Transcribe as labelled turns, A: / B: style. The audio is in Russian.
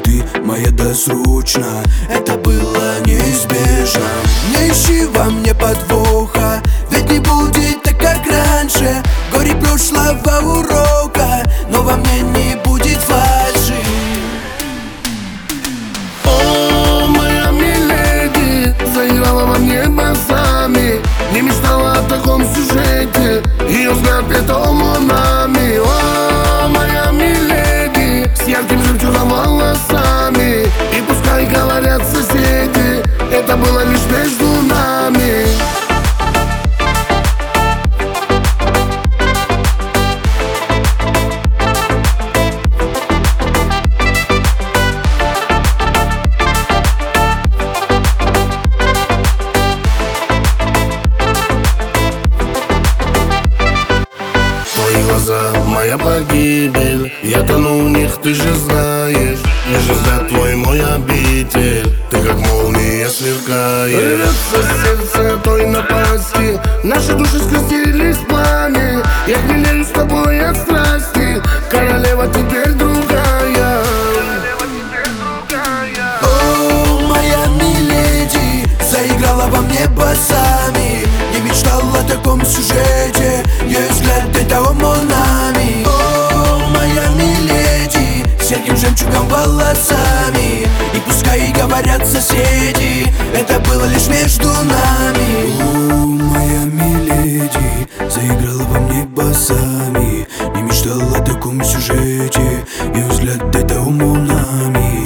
A: ты моя досрочно. Это было неизбежно. Не ищи во мне подвоха, ведь не будет так, как раньше. Горе прошлого урока, но во мне не будет фальши.
B: О, моя миледи, заиграла во мне басами. Не мечтала о таком сюжете, ее взгляд петал нами. О, моя миледи, с ярким жемчужным волосами. И пускай говорят соседи, это было лишь между нами. Моя погибель, я тону в них, ты же знаешь. Лишь взгляд твой мой обитель, ты как молния сверкаешь. Рвется сердце той напасти, наши души скрестились в пламя. Я хмелею с тобой от страсти, королева теперь другая.
A: О, моя миледи, заиграла во мне басами. Не мечтал о таком сюжете, ее взгляд это нами. О, моя миледи, с ярким жемчугом волосами. И пускай говорят соседи, это было лишь между нами. О, моя миледи, заиграла во мне басами. Не мечтал о таком сюжете, ее взгляд это нами.